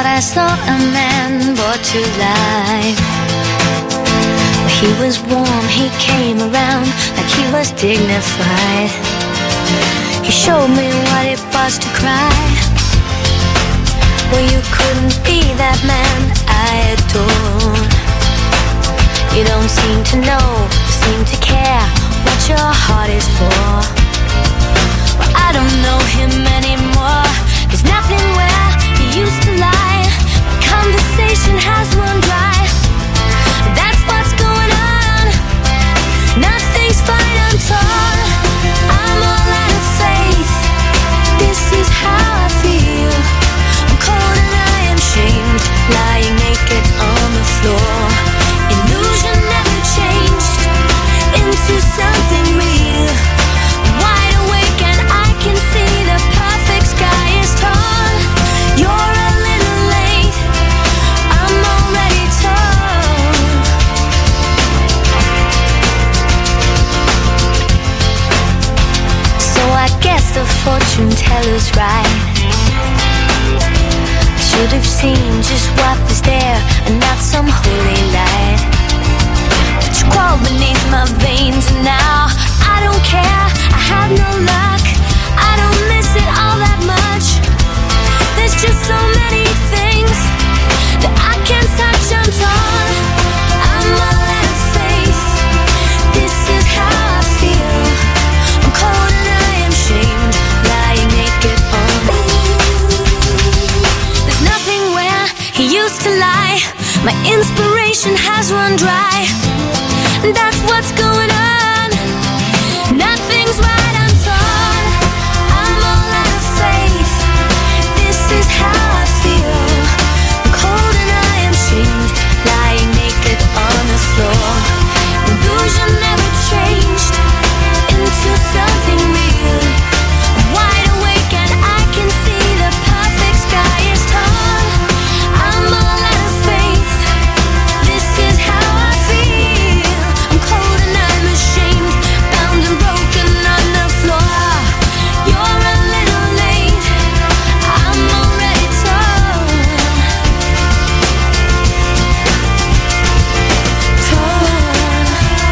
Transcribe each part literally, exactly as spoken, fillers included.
thought I saw a man brought to life. He was warm, he came around like he was dignified. He showed me what it was to cry. Well, you couldn't be that man I adore. You don't seem to know, seem to care what your heart is for. Well, I don't know him anymore. There's nothing where he used to lie. Conversation has run dry. That's what's going on. Nothing's fine, I'm torn. I'm all out of faith. This is how I feel. I'm cold and I am shamed, lying naked on the floor. Illusion never changed into something real. I'm wide awake and I can see the perfect sky is torn. You're a little late, I'm already torn. So I guess the fortune teller's right. I should have seen just what was there and not some holy light. But you crawled beneath my veins and now I don't care, I have no luck. I don't miss it all that much. There's just so many things that I can't touch, I'm torn. I'm all out of faith. This is how I feel. I'm cold and I am shamed, lying naked on the floor. There's nothing where he used to lie. My inspiration has run dry. That's what's going on. Nothing's right, I'm torn. I'm all out of faith. This is how I feel. I'm cold and I am shamed, lying naked on the floor. Illusion never changed into something real. I'm wide awake and I can see the perfect sky is torn. I'm all out of faith. This is how I feel. I'm cold and I'm ashamed, bound and broken on the floor. You're a little late, I'm already torn. Torn.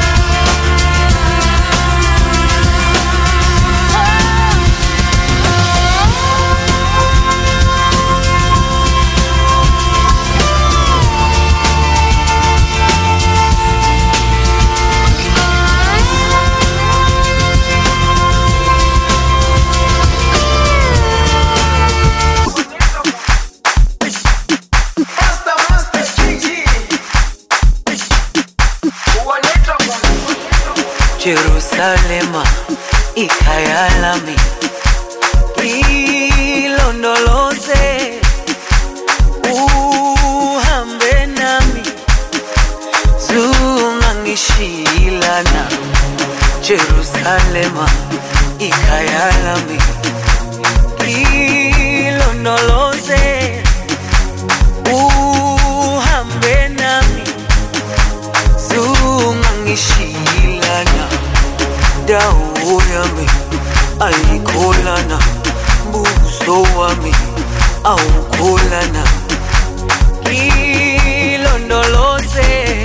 Jerusalema, ikhaya lami, ilondoloze, uhambe nami, zungangishilana. Jerusalema, ikhaya lami, ilondoloze, uhambe nami, zungangishilana. Dawo yami ayikholana, buso wami awukholana. Ilondoloze,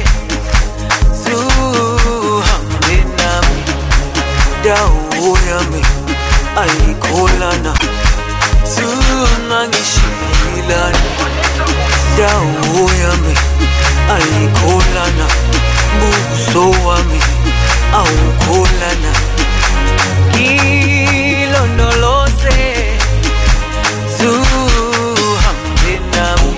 zuhambe nami. Dawo yami ayikholana, zungangishilana. Dawo yami ayikholana, buso wami awukholana. Ilondoloze, zuhambe nami.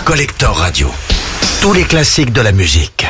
Collector Radio. Tous les classiques de la musique.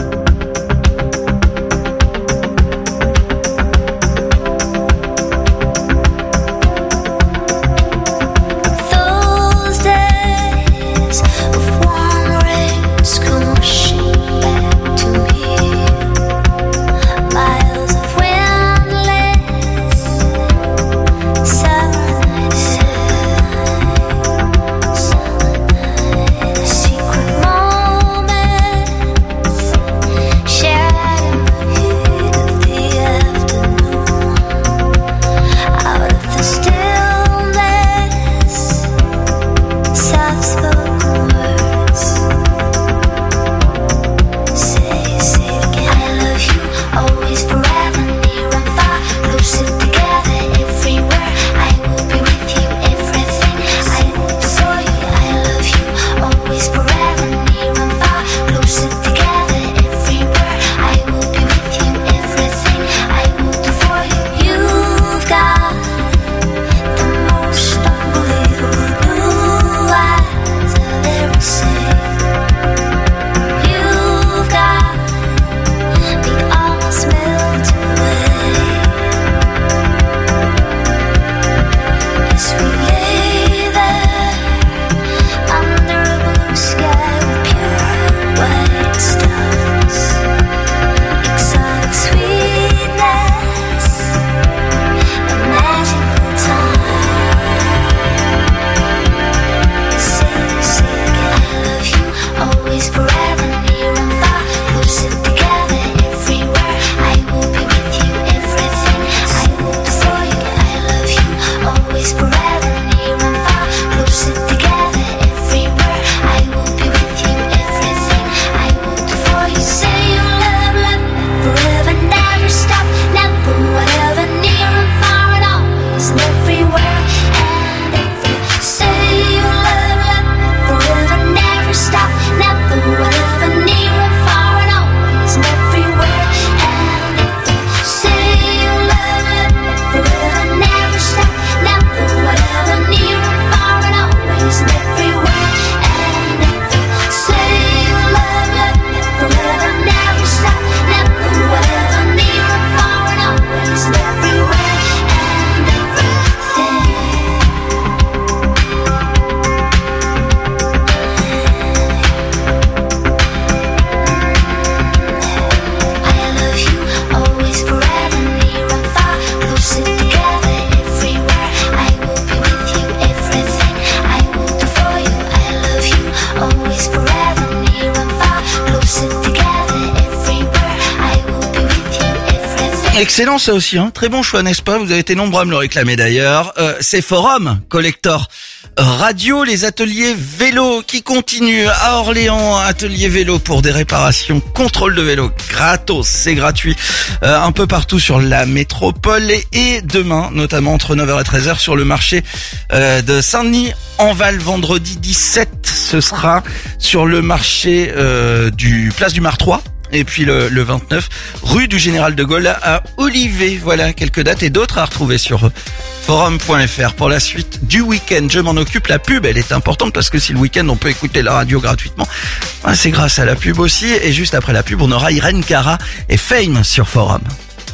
Excellent ça aussi, hein. Très bon choix, n'est-ce pas? Vous avez été nombreux à me le réclamer d'ailleurs. Euh, c'est Forum Collector Radio, les ateliers vélo qui continuent à Orléans, atelier vélo pour des réparations, contrôle de vélo gratos, c'est gratuit, euh, un peu partout sur la métropole et demain, notamment entre neuf heures et treize heures sur le marché euh, de Saint-Denis en Val, vendredi dix-sept, ce sera sur le marché euh, du Place du Mar trois. Et puis le, le vingt-neuf, rue du Général de Gaulle à Olivet. Voilà quelques dates et d'autres à retrouver sur forum point f r. Pour la suite du week-end, je m'en occupe. La pub, elle est importante parce que si le week-end on peut écouter la radio gratuitement, c'est grâce à la pub aussi. Et juste après la pub, on aura Irène Cara et Fame sur Forum.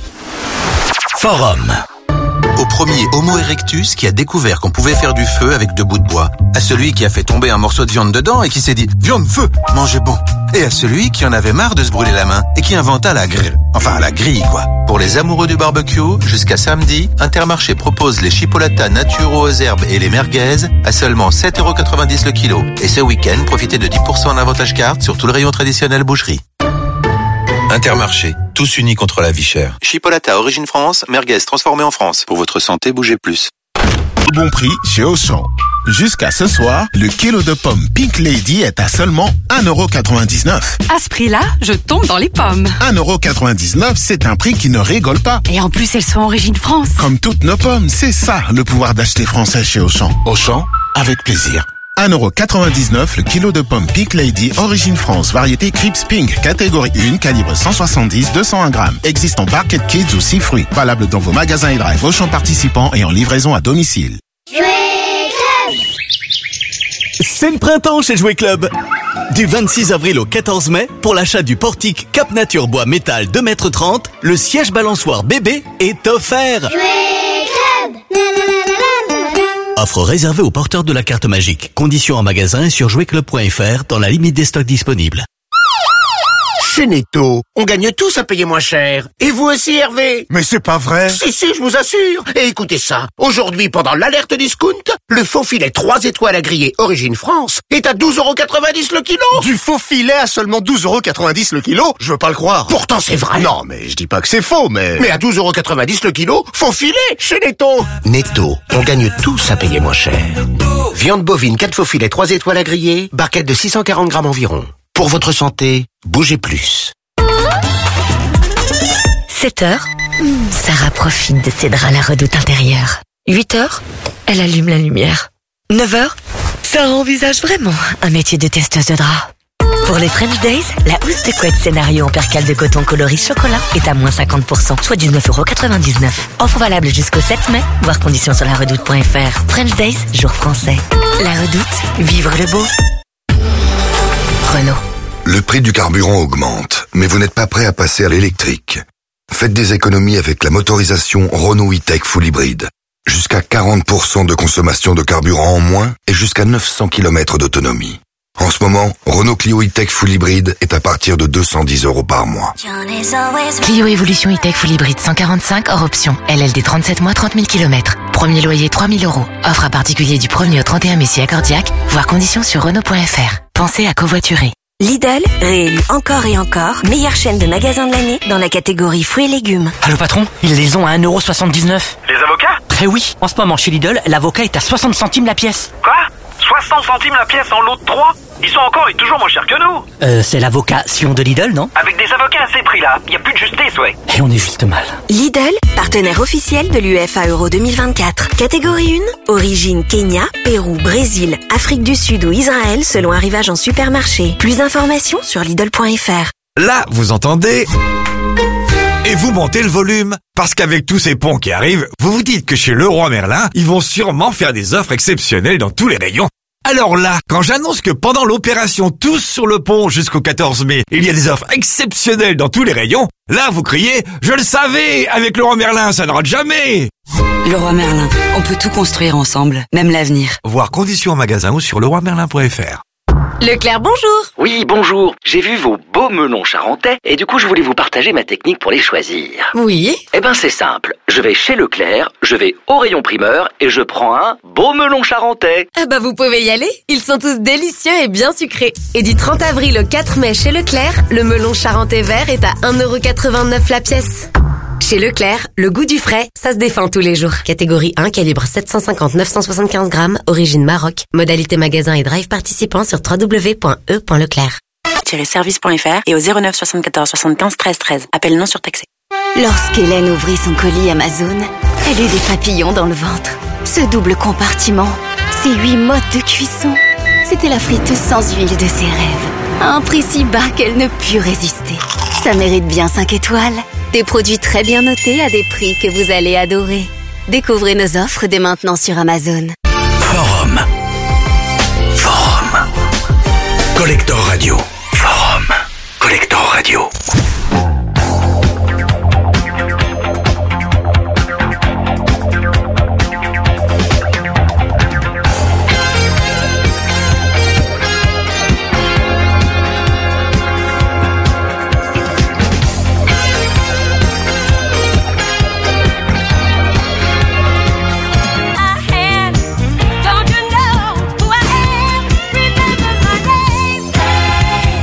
Forum. Au premier Homo erectus qui a découvert qu'on pouvait faire du feu avec deux bouts de bois. À celui qui a fait tomber un morceau de viande dedans et qui s'est dit « Viande, feu, mangez bon !» Et à celui qui en avait marre de se brûler la main et qui inventa la grille. Enfin, la grille, quoi. Pour les amoureux du barbecue, jusqu'à samedi, Intermarché propose les chipolatas naturaux aux herbes et les merguez à seulement sept euros quatre-vingt-dix le kilo. Et ce week-end, profitez de dix pour cent en avantage carte sur tout le rayon traditionnel boucherie. Intermarché, tous unis contre la vie chère. Chipolata origine France, merguez transformée en France. Pour votre santé, bougez plus. Bon prix chez Auchan. Jusqu'à ce soir, le kilo de pommes Pink Lady est à seulement un euro quatre-vingt-dix-neuf. À ce prix-là, je tombe dans les pommes. un euro quatre-vingt-dix-neuf, c'est un prix qui ne rigole pas. Et en plus, elles sont origine France. Comme toutes nos pommes, c'est ça le pouvoir d'acheter français chez Auchan. Auchan, avec plaisir. un euro quatre-vingt-dix-neuf le kilo de pommes Pink Lady, origine France, variété Crips Pink, catégorie un, calibre cent soixante-dix, deux cent un grammes. Existe en Barquette Kids ou six fruits. Valable dans vos magasins et drive Auchan participants et en livraison à domicile. C'est le printemps chez Jouet Club. Du vingt-six avril au quatorze mai, pour l'achat du portique Cap Nature Bois Métal deux mètres trente, le siège balançoire bébé est offert. Jouet Club. Offre réservée aux porteurs de la carte magique. Conditions en magasin et sur jouet club point f r dans la limite des stocks disponibles. Chez Netto, on gagne tous à payer moins cher. Et vous aussi, Hervé? Mais c'est pas vrai. Si, si, je vous assure. Et écoutez ça. Aujourd'hui, pendant l'alerte discount, le faux filet trois étoiles à griller Origine France est à douze euros quatre-vingt-dix le kilo. Du faux filet à seulement douze euros quatre-vingt-dix le kilo? Je veux pas le croire. Pourtant, c'est vrai. Non, mais je dis pas que c'est faux, mais... Mais à douze euros quatre-vingt-dix le kilo, faux filet chez Netto. Netto, on gagne tous à payer moins cher. Viande bovine quatre faux filets trois étoiles à griller, barquette de six cent quarante grammes environ. Pour votre santé, bougez plus. sept heures, Sarah profite de ses draps à la redoute intérieure. huit heures, elle allume la lumière. neuf heures, Sarah envisage vraiment un métier de testeuse de draps. Pour les French Days, la housse de couette scénario en percale de coton coloris chocolat est à moins cinquante pour cent, soit dix-neuf euros quatre-vingt-dix-neuf. Offre valable jusqu'au sept mai, voir conditions sur la redoute point f r. French Days, jour français. La redoute, vivre le beau. Renault. Le prix du carburant augmente, mais vous n'êtes pas prêt à passer à l'électrique. Faites des économies avec la motorisation Renault E-Tech Full Hybrid. Jusqu'à quarante pour cent de consommation de carburant en moins et jusqu'à neuf cents kilomètres d'autonomie. En ce moment, Renault Clio E-Tech Full Hybrid est à partir de deux cent dix euros par mois. Clio Evolution E-Tech Full Hybrid cent quarante-cinq hors option. L L D trente-sept mois, trente mille kilomètres. Premier loyer trois mille euros. Offre à particulier du premier au trente et un mai si accordiaque. Voir conditions sur Renault point f r. Pensez à covoiturer. Lidl, réélu encore et encore, meilleure chaîne de magasins de l'année dans la catégorie fruits et légumes. Allô patron, ils les ont à un euro soixante-dix-neuf. Les avocats? Eh oui, en ce moment chez Lidl, l'avocat est à soixante centimes la pièce. Quoi? soixante centimes la pièce en lot de trois? Ils sont encore et toujours moins chers que nous. Euh, c'est l'avocat Sion de Lidl, non? Avec des avocats à ces prix-là, il n'y a plus de justice, ouais. Et on est juste mal. Lidl, partenaire officiel de l'U F A Euro deux mille vingt-quatre. Catégorie un, origine Kenya, Pérou, Brésil, Afrique du Sud ou Israël selon arrivage en supermarché. Plus d'informations sur Lidl point f r. Là, vous entendez? Et vous montez le volume. Parce qu'avec tous ces ponts qui arrivent, vous vous dites que chez Leroy Merlin, ils vont sûrement faire des offres exceptionnelles dans tous les rayons. Alors là, quand j'annonce que pendant l'opération Tous sur le pont jusqu'au quatorze mai, il y a des offres exceptionnelles dans tous les rayons, là vous criez « Je le savais, avec Leroy Merlin, ça ne rate jamais !» Leroy Merlin, on peut tout construire ensemble, même l'avenir. Voir conditions en magasin ou sur leroy merlin point f r. Leclerc, bonjour. Oui, bonjour. J'ai vu vos beaux melons charentais et du coup, je voulais vous partager ma technique pour les choisir. Oui. Eh ben, c'est simple. Je vais chez Leclerc, je vais au rayon primeur et je prends un beau melon charentais. Ah bah, vous pouvez y aller. Ils sont tous délicieux et bien sucrés. Et du trente avril au quatre mai chez Leclerc, le melon charentais vert est à un euro quatre-vingt-neuf la pièce. Chez Leclerc, le goût du frais, ça se défend tous les jours. Catégorie un, calibre sept cent cinquante à neuf cent soixante-quinze grammes, origine Maroc. Modalité magasin et drive participant sur w w w point e point leclerc. service point f r et au zéro neuf soixante-quatorze soixante-quinze treize treize. Appel non surtaxé. Lorsqu'Hélène ouvrit son colis Amazon, elle eut des papillons dans le ventre. Ce double compartiment, ces huit modes de cuisson, c'était la friteuse sans huile de ses rêves. À un prix si bas qu'elle ne put résister. Ça mérite bien cinq étoiles. Des produits très bien notés à des prix que vous allez adorer. Découvrez nos offres dès maintenant sur Amazon. Forum. Forum. Collector Radio. Forum. Collector Radio. Don't you know who I am? Remember my name.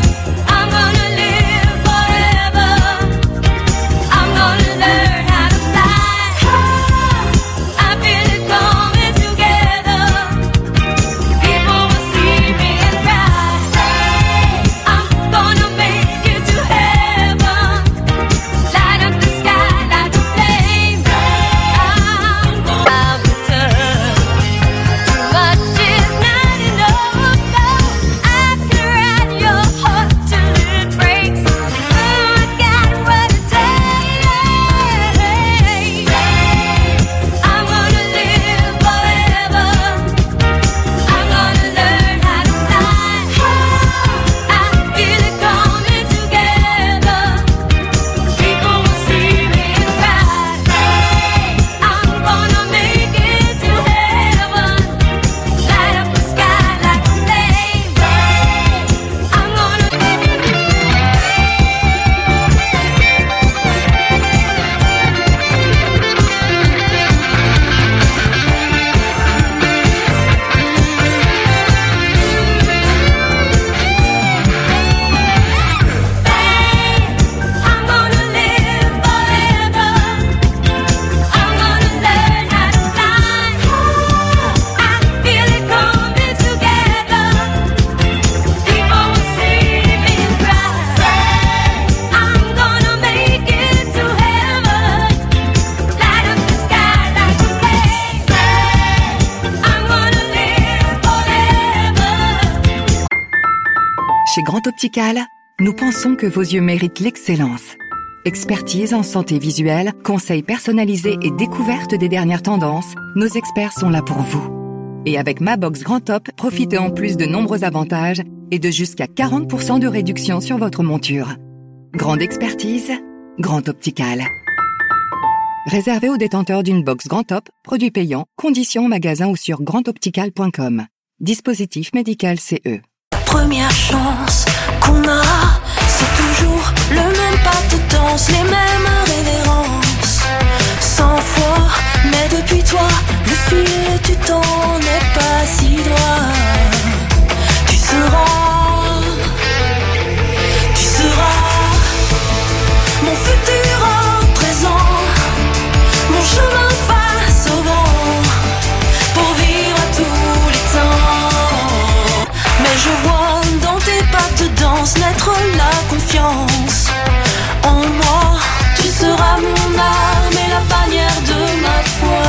Chez Grand Optical, nous pensons que vos yeux méritent l'excellence. Expertise en santé visuelle, conseils personnalisés et découverte des dernières tendances, nos experts sont là pour vous. Et avec Ma Box Grand Op, profitez en plus de nombreux avantages et de jusqu'à quarante pour cent de réduction sur votre monture. Grande expertise, Grand Optical. Réservé aux détenteurs d'une box Grand Op, produit payant, conditions en magasin ou sur grand optical point com. Dispositif médical C E. Première chance qu'on a, c'est toujours le même pas de danse, les mêmes révérences. Cent fois, mais depuis toi, le fil du temps n'est pas si droit. Tu seras, tu seras mon futur en présent, mon chemin face au vent, pour vivre à tous les temps. Mais je vois dans tes pas de danse naître la confiance en moi. Tu seras mon arme et la bannière de ma foi.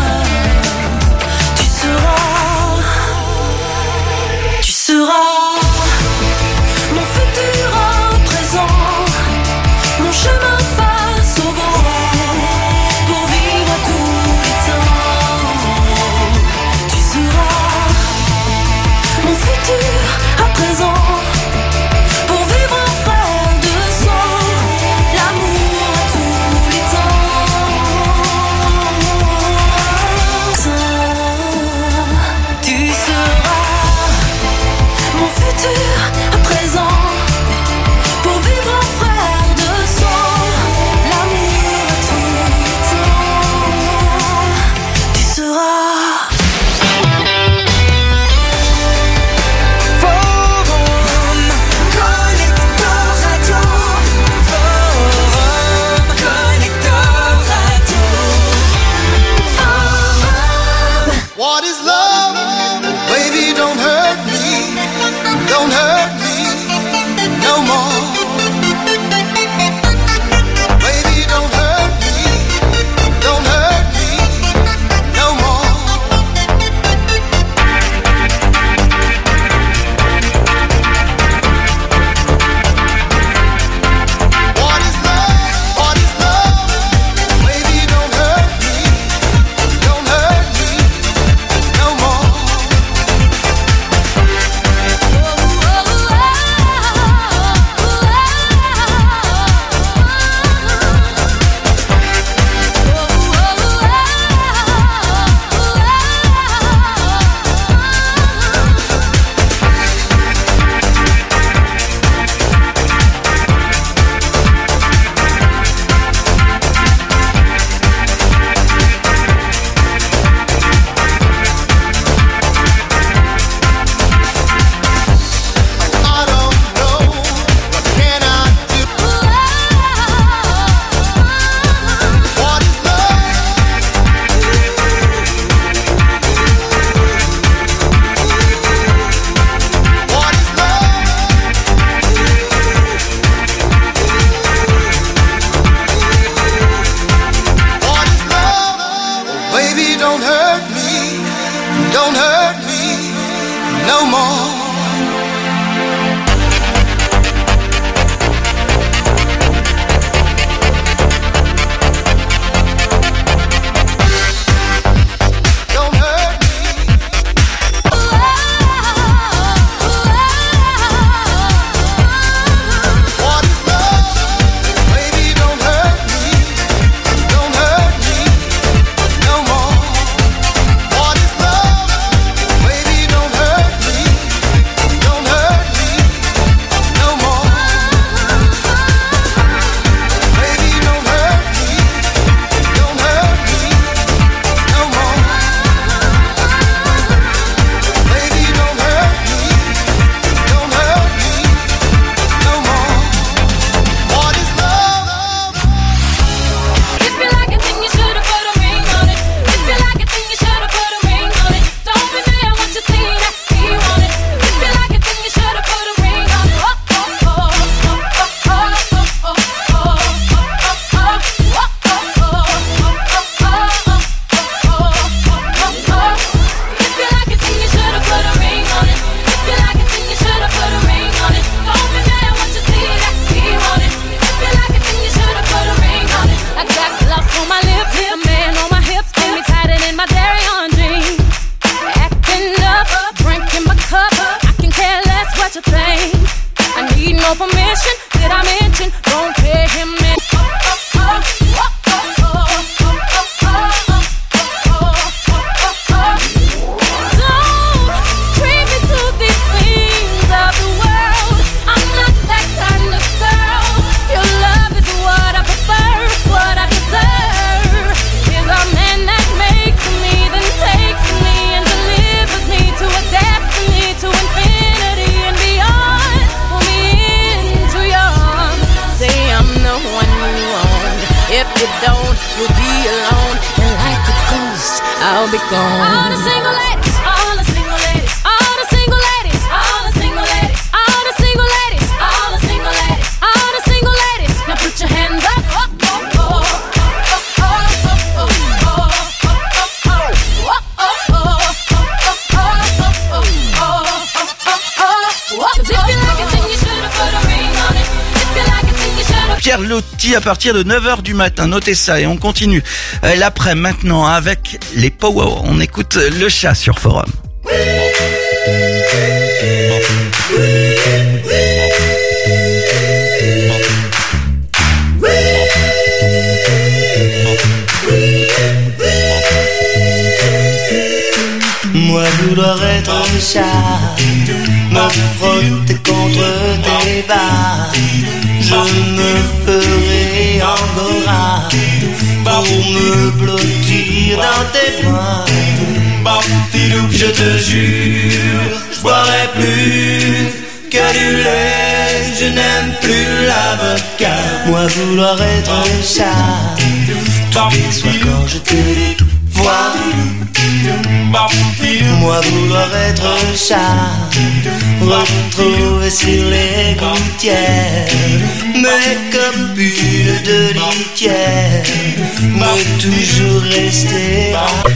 Tu seras, tu seras mon futur en présent, mon chemin face au vent, pour vivre à tous les temps. Tu seras mon futur à présent, pour vivre en frère de you'll be alone, and like a ghost, I'll be gone. All the single ladies, all the single ladies, all the single ladies, all the single ladies, all the single ladies, all the single ladies, all the single ladies. Now put your hands up. Pierre Loti à partir de neuf heures du matin, notez ça et on continue euh, l'après maintenant avec les Power. On écoute Le Chat sur Forum. Moi vouloir être un chat, me frotter contre tes bas, je me ferai angora pour me blottir dans tes bras. Je te jure, je boirai plus que du lait, je n'aime plus la vodka. Moi vouloir être un chat, tous les soirs quand je te vois. Moi vouloir être un chat, retrouver sur les gouttières mes copines de litière, mais toujours rester.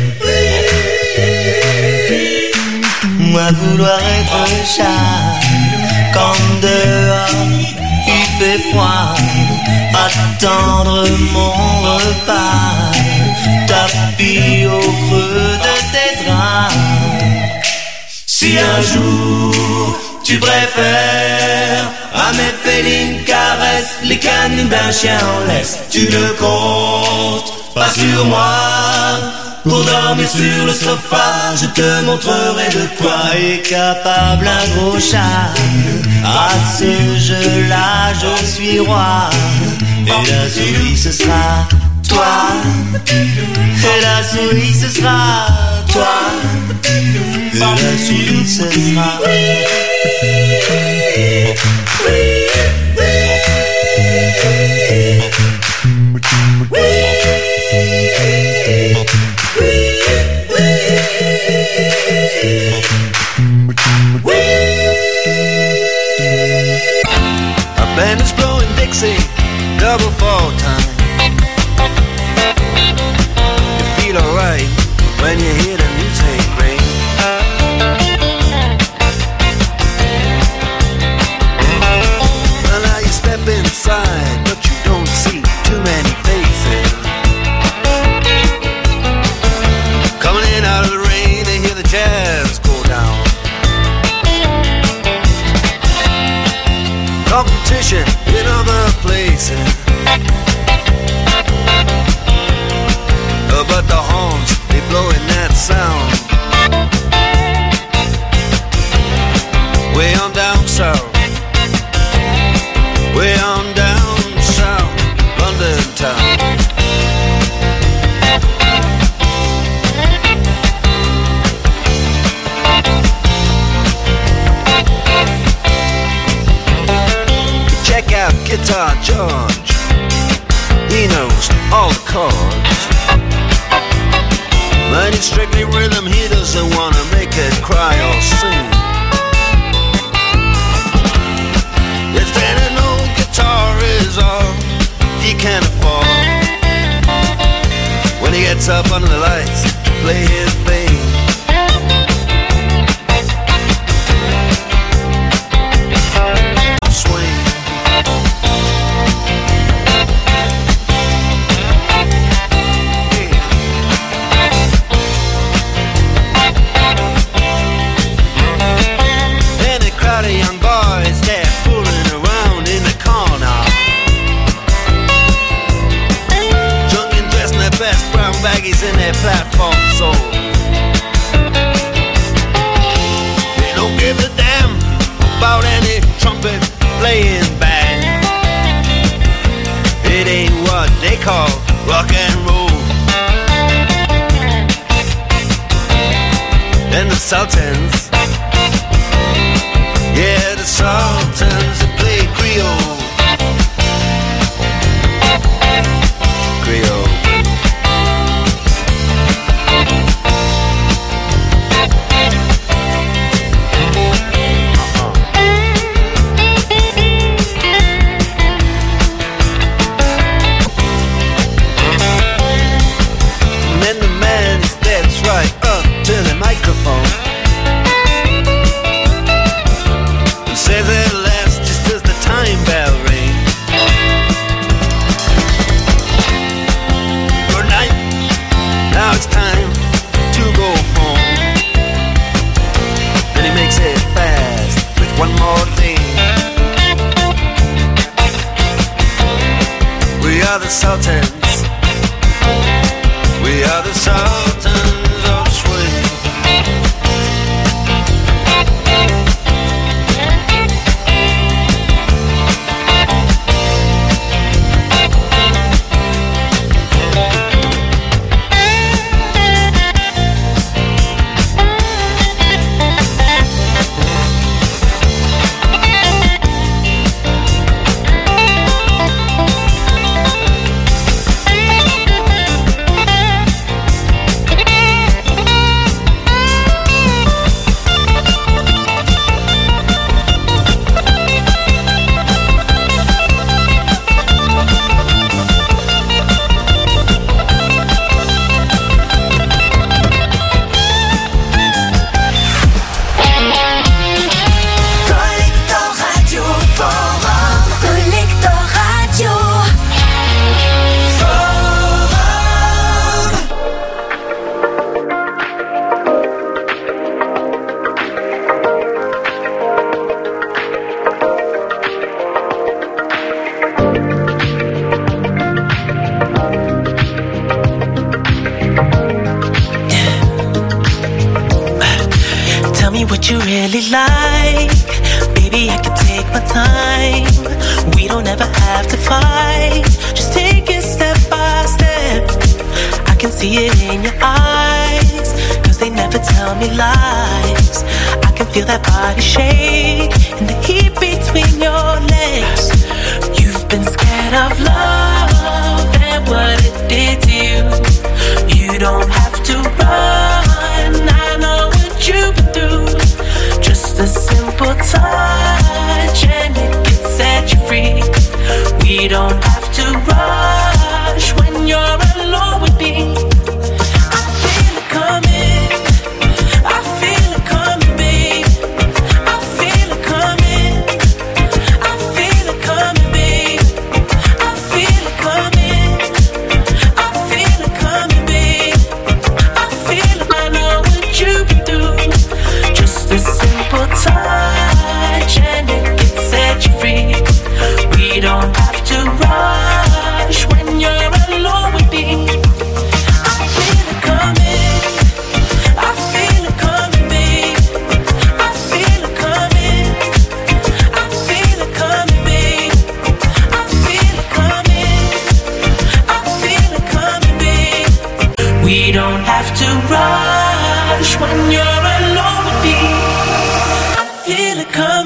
Moi vouloir être un chat, quand dehors il fait froid, attendre mon repas, tapis au creux de tes draps. Si un jour tu préfères à mes félines caresses les canines d'un chien en laisse, tu ne comptes pas sur moi pour dormir sur le sofa. Je te montrerai de quoi est capable un gros chat. À ce jeu-là je suis roi, et la souris ce sera toi, et la souris ce sera toi, et la souris ce sera. A band is blowing Dixie, double fall time. You feel alright when you hear the music ring. Well, now you step inside, but you don't see too many faces. Coming in out of the rain to hear the jazz go down. Competition in other places, uh, but the horns, they blowing that sound. Way on down south, way on down south, London town. Check out Guitar George, he knows all the chords. But it's strictly rhythm, he doesn't wanna make it cry or sing. If then an old guitar is all he can afford, when he gets up under the lights to play his thing, baggies in their platform soul. They don't give a damn about any trumpet playing band. It ain't what they call rock and roll. And the Sultans, yeah, the Sultans, they play Creole. Creole. are the Sultans. We are the Sultans of Swing. What you really like, baby, I can take my time. We don't ever have to fight. Just take it step by step. I can see it in your eyes, cause they never tell me lies. I can feel that body shake and the heat between your legs. You've been scared of love and what it did to you. You don't have to run, I know what you've been through. Just a simple touch and it can set you free. We don't have to rush when you're alone with me. I feel it coming, I feel it coming, babe. I feel it coming, I feel it coming, babe. I feel it coming, I feel it coming, babe. I feel it, I know what you've been through. Just a simple touch and it can set you free. We don't have to rush when you're alone with me. I feel it coming, I feel it coming, babe. I feel it coming, I feel it coming, babe. I feel it coming, I feel it coming, babe. We don't have to rush when you're alone with me. I feel it coming.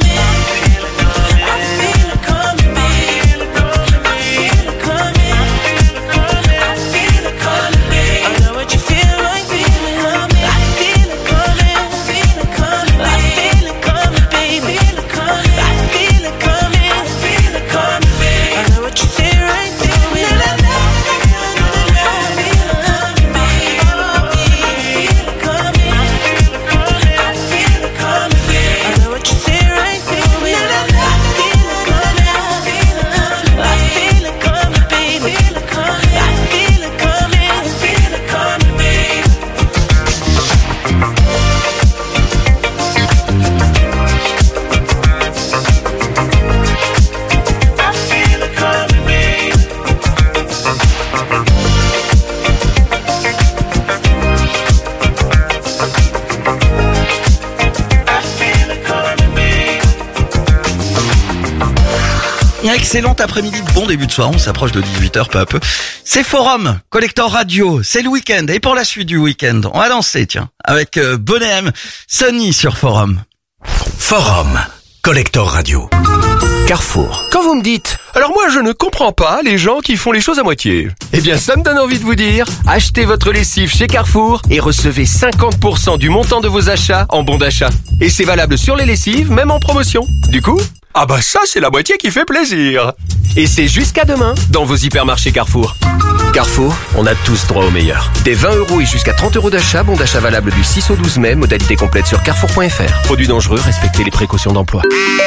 Excellent après-midi, bon début de soir, on s'approche de dix-huit heures peu à peu. C'est Forum, Collector Radio, c'est le week-end. Et pour la suite du week-end, on va danser, tiens, avec euh, Bonnet M, Sonny sur Forum. Forum, Collector Radio. Carrefour. Quand vous me dites, alors moi je ne comprends pas les gens qui font les choses à moitié. Eh bien ça me donne envie de vous dire, achetez votre lessive chez Carrefour et recevez cinquante pour cent du montant de vos achats en bon d'achat. Et c'est valable sur les lessives, même en promotion. Du coup, ah bah ça c'est la moitié qui fait plaisir. Et c'est jusqu'à demain dans vos hypermarchés Carrefour. Carrefour, on a tous droit au meilleur. Des vingt euros et jusqu'à trente euros d'achat, bon d'achat valable du six au douze mai, modalité complète sur carrefour point f r. Produits dangereux, respectez les précautions d'emploi.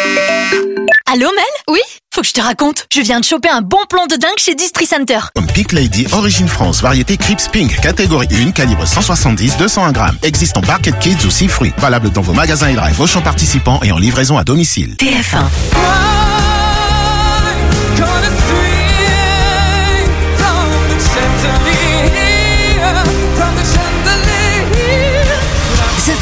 Allô Mel ? Oui ? Faut que je te raconte. Je viens de choper un bon plan de dingue chez Distri Center. Peak Lady Origine France, variété Crips Pink, catégorie un, calibre cent soixante-dix, deux cent un grammes. Existe en Barquette Kids ou six fruits. Valable dans vos magasins et drive, vos champs participants et en livraison à domicile. T F un.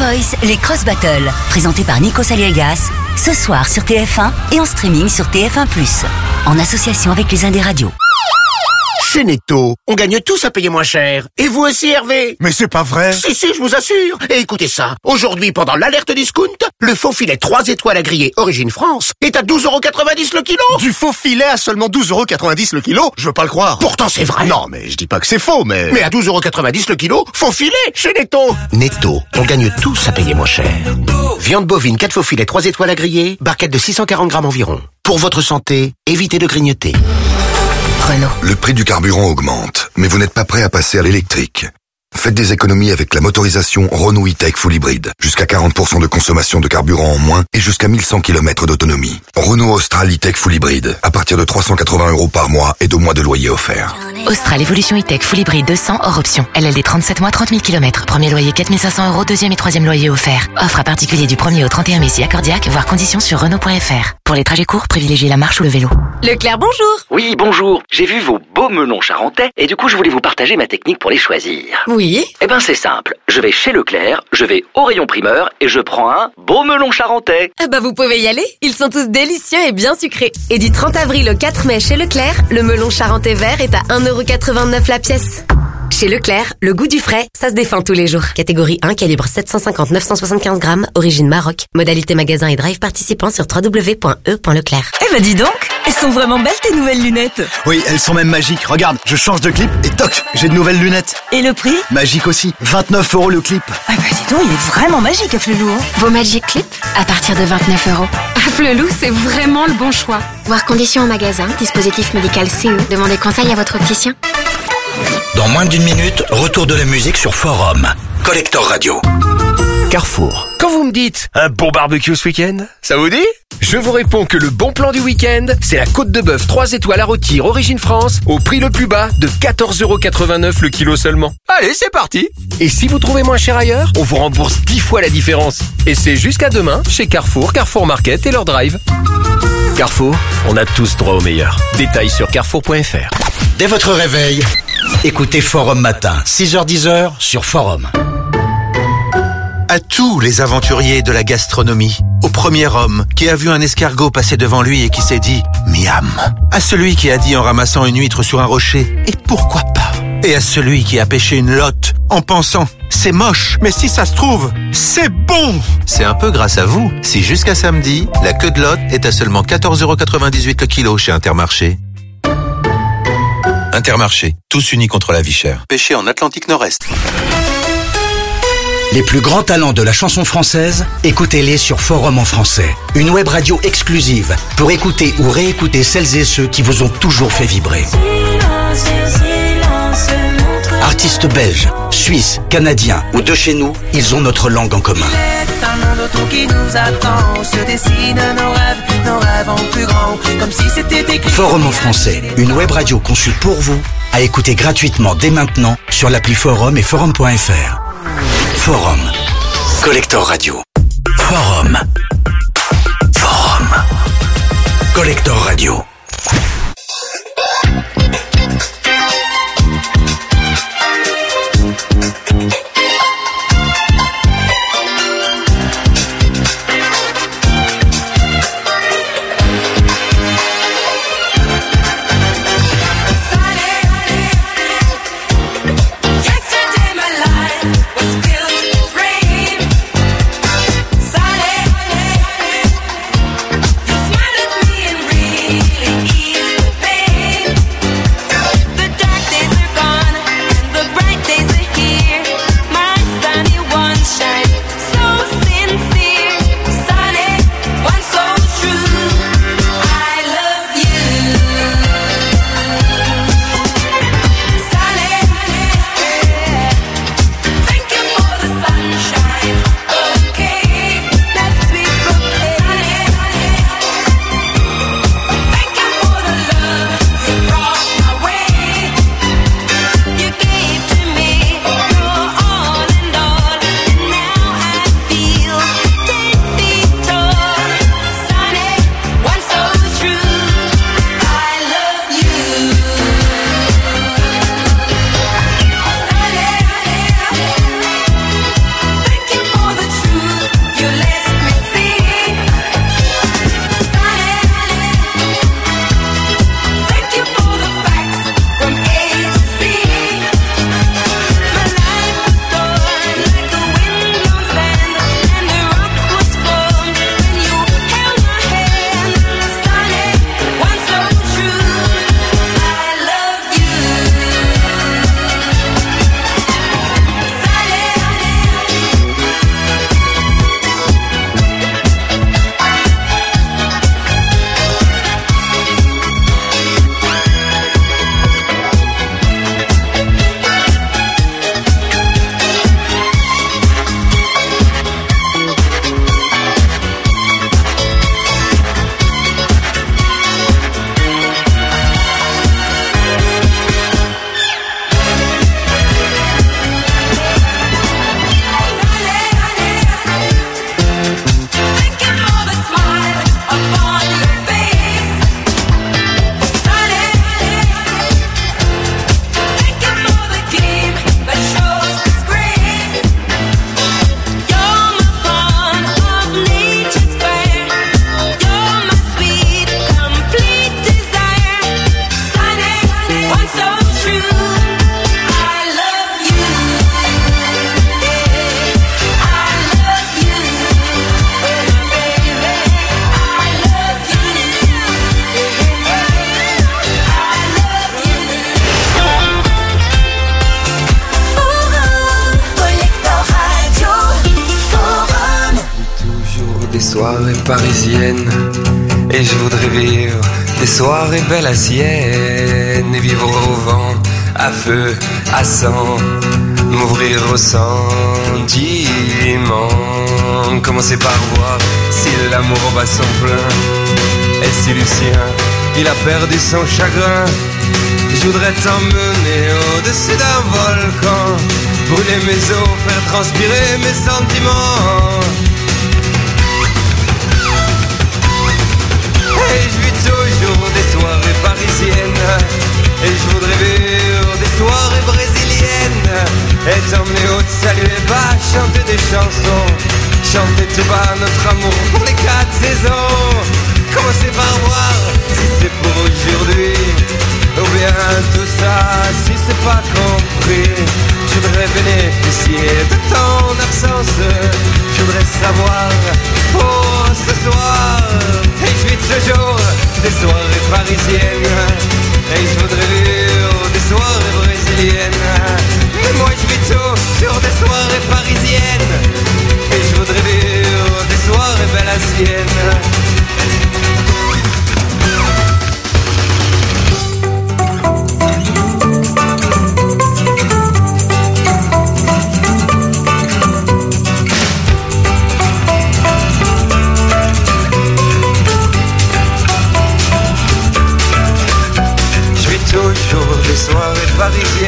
Voice, les Cross Battles, présentés par Nico Saliegas, ce soir sur T F un et en streaming sur T F un plus, en association avec les Indés Radio. Chez Netto, on gagne tous à payer moins cher. Et vous aussi, Hervé? Mais c'est pas vrai. Si, si, je vous assure. Et écoutez ça. Aujourd'hui, pendant l'alerte discount, le faux filet trois étoiles à griller Origine France est à douze euros quatre-vingt-dix le kilo. Du faux filet à seulement douze euros quatre-vingt-dix le kilo? Je veux pas le croire. Pourtant, c'est vrai. Non, mais je dis pas que c'est faux, mais... Mais à douze euros quatre-vingt-dix le kilo, faux filet chez Netto. Netto, on gagne tous à payer moins cher. Viande bovine, quatre faux filets, trois étoiles à griller, barquette de six cent quarante grammes environ. Pour votre santé, évitez de grignoter. Renault. Le prix du carburant augmente, mais vous n'êtes pas prêt à passer à l'électrique. Faites des économies avec la motorisation Renault E-Tech Full Hybrid. Jusqu'à quarante pour cent de consommation de carburant en moins et jusqu'à mille cent kilomètres d'autonomie. Renault Austral E-Tech Full Hybrid. À partir de trois cent quatre-vingts euros par mois et deux mois de loyer offert. Austral Evolution E-Tech Full Hybrid deux cents hors option. L L D trente-sept mois, trente mille kilomètres. Premier loyer quatre mille cinq cents euros, deuxième et troisième loyer offert. Offre à particulier du premier au trente et un mai si accordiaque, voire conditions sur Renault point F R. Pour les trajets courts, privilégiez la marche ou le vélo. Leclerc, bonjour. Oui, bonjour. J'ai vu vos beaux melons charentais et du coup, je voulais vous partager ma technique pour les choisir. Oui. Eh ben, c'est simple. Je vais chez Leclerc, je vais au rayon primeur et je prends un beau melon charentais. Ah bah, vous pouvez y aller. Ils sont tous délicieux et bien sucrés. Et du trente avril au quatre mai chez Leclerc, le melon charentais vert est à un euro quatre-vingt-neuf la pièce. Chez Leclerc, le goût du frais, ça se défend tous les jours. Catégorie un, calibre sept cent cinquante neuf cent soixante-quinze grammes, origine Maroc. Modalité magasin et drive participant sur w w w point e point leclerc. Eh bah dis donc, elles sont vraiment belles tes nouvelles lunettes. Oui, elles sont même magiques. Regarde, je change de clip et toc, j'ai de nouvelles lunettes. Et le prix? Magique aussi, vingt-neuf euros le clip. Ah bah dis donc, il est vraiment magique à Flelou. Hein. Vos Magic Clip à partir de vingt-neuf euros. À Flelou, c'est vraiment le bon choix. Voir conditions en magasin, dispositif médical C E. Demandez conseil à votre opticien. Dans moins d'une minute, retour de la musique sur Forum. Collector Radio. Carrefour. Quand vous me dites un bon barbecue ce week-end, ça vous dit? Je vous réponds que le bon plan du week-end, c'est la côte de bœuf trois étoiles à rôtir Origine France au prix le plus bas de quatorze euros quatre-vingt-neuf le kilo seulement. Allez, c'est parti. Et si vous trouvez moins cher ailleurs, on vous rembourse dix fois la différence. Et c'est jusqu'à demain chez Carrefour, Carrefour Market et leur drive. Carrefour, on a tous droit au meilleur. Détails sur carrefour point F R. Dès votre réveil, écoutez Forum Matin, six heures dix sur Forum. À tous les aventuriers de la gastronomie, au premier homme qui a vu un escargot passer devant lui et qui s'est dit « miam », à celui qui a dit en ramassant une huître sur un rocher « et pourquoi pas », et à celui qui a pêché une lotte en pensant « c'est moche, mais si ça se trouve, c'est bon ». C'est un peu grâce à vous si jusqu'à samedi, la queue de lotte est à seulement quatorze euros quatre-vingt-dix-huit le kilo chez Intermarché. Intermarché, tous unis contre la vie chère. Pêché en Atlantique Nord-Est. Les plus grands talents de la chanson française, écoutez-les sur Forum en français. Une web radio exclusive pour écouter ou réécouter celles et ceux qui vous ont toujours fait vibrer. Artistes belges, suisses, canadiens ou de chez nous, ils ont notre langue en commun. Forum en français, une web radio conçue pour vous, à écouter gratuitement dès maintenant sur l'appli Forum et forum point F R. Forum. Collector Radio. Forum. Forum. Collector Radio. Easy. soirées parisiennes. Et je voudrais vivre des soirées belles à sienne. Et vivre au vent, à feu, à sang. M'ouvrir au sentiment. Commencer par voir si l'amour bat son plein. Et si Lucien, il a perdu son chagrin. Je voudrais t'emmener au-dessus d'un volcan. Brûler mes os, faire transpirer mes sentiments. Et je vis toujours des soirées parisiennes. Et je voudrais vivre des soirées brésiliennes. Et t'emmener au saluer bas, chanter des chansons. Chanter tout bas notre amour pour les quatre saisons. Commencer par voir si c'est pour aujourd'hui. Ou bien tout ça si c'est pas compris. Je voudrais bénéficier de ton absence. Je voudrais savoir pour ce soir. Et je vis toujours des soirées parisiennes. Et je voudrais vivre des soirées brésiliennes. Mais moi je vis toujours des soirées parisiennes. Et je voudrais vivre des soirées belles à sienne.